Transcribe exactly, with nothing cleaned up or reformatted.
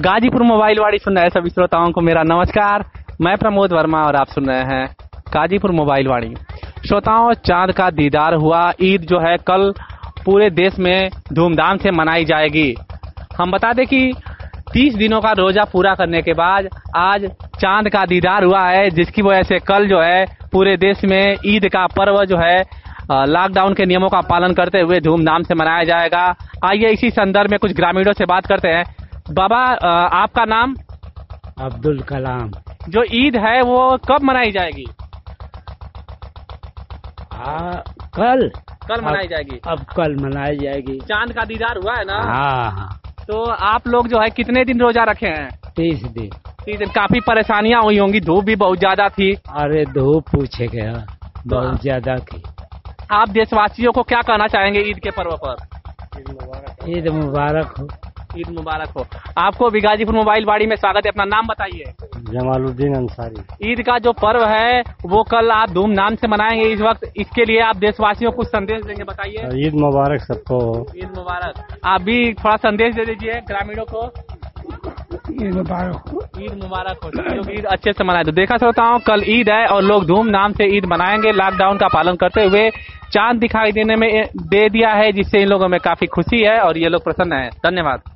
Ghazipur mobile वाड़ी सुन रहे सभी श्रोताओं को मेरा नमस्कार। मैं प्रमोद वर्मा और आप सुन रहे हैं गाजीपुर मोबाइल वाड़ी। श्रोताओं, चांद का दीदार हुआ। ईद जो है कल पूरे देश में धूमधाम से मनाई जाएगी। हम बता दें कि तीस दिनों का रोजा पूरा करने के बाद आज चांद का दीदार हुआ है, जिसकी वजह से कल जो है पूरे देश में ईद का पर्व जो है लॉकडाउन के नियमों का पालन करते हुए धूमधाम से मनाया जाएगा। आइए इसी संदर्भ में कुछ ग्रामीणों से बात करते हैं। बाबा, आपका नाम? अब्दुल कलाम। जो ईद है वो कब मनाई जाएगी? आ, कल कल मनाई जाएगी। अब कल मनाई जाएगी। चांद का दीदार हुआ है ना? हाँ हाँ। तो आप लोग जो है कितने दिन रोजा रखे हैं? तीस दिन। तीस दिन। काफी परेशानियां हुई होंगी, धूप भी बहुत ज्यादा थी। अरे धूप पूछे गया, बहुत ज्यादा थी। आप देशवासियों को क्या कहना चाहेंगे ईद के पर्व पर? ईद मुबारक हो। ईद मुबारक हो। आपको भी गाजीपुर मोबाइल वाड़ी में स्वागत है। अपना नाम बताइए। जमालुद्दीन अंसारी। ईद का जो पर्व है वो कल आप धूमधाम से मनाएंगे इस वक्त, इसके लिए आप देशवासियों को कुछ संदेश देंगे, बताइए। ईद मुबारक सबको। ईद मुबारक। आप भी थोड़ा संदेश दे दीजिए ग्रामीणों को। ईद मुबारक हो। ईद मुबारक हो। लोग ईद अच्छे से मनाए। तो देखा श्रोताओं, कल ईद है और लोग धूमधाम से ईद मनाएंगे लॉकडाउन का पालन करते हुए। चांद दिखाई देने में दे दिया है, जिससे इन लोगों में काफी खुशी है और ये लोग प्रसन्न है। धन्यवाद।